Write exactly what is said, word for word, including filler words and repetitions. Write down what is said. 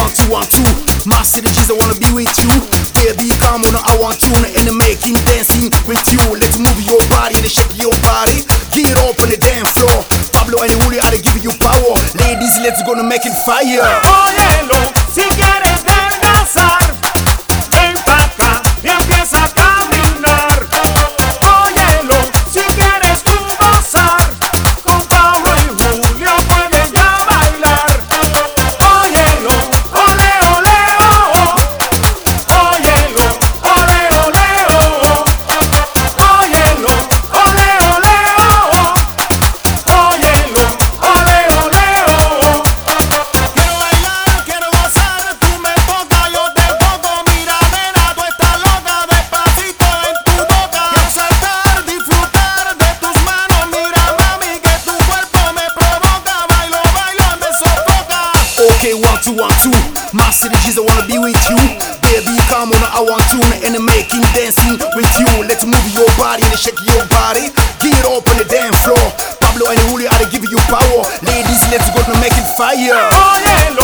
one, two, one, two. My city G's, I wanna be with you. Baby, come on, I want you in the making, dancing with you. Let's move your body and shake your body. Get up on the dance floor. Pablo and Julio, I give you power. Ladies, let's go to make it fire. Óyelo, si quieres descansar, ven pa' acá y empieza a caminar. Óyelo, si quieres tú gozar, con Pablo y Julio puedes ya bailar. Óyelo, ole, ole, oh, oh. Óyelo, ole, ole, oh, oh. Óyelo, ole, ole, oh, oh. Óyelo, ole, ole, oh, oh. Quiero bailar, quiero gozar, tú me tocas, yo te toco. Mira, nena, tú estás loca, despacito en tu boca. Quiero saltar, disfrutar de tus manos. Mira, mami, que tu cuerpo me provoca. Bailo, bailo, me sofoca. Okay, one, two, one, two. My city G's, I wanna be with you. Baby, come on, I want you in the making, dancing with you. Let's move your body and shake your body. Get up on the dance floor. Pablo and Julio, I give you power. Ladies, let's go to make it fire. Óyelo,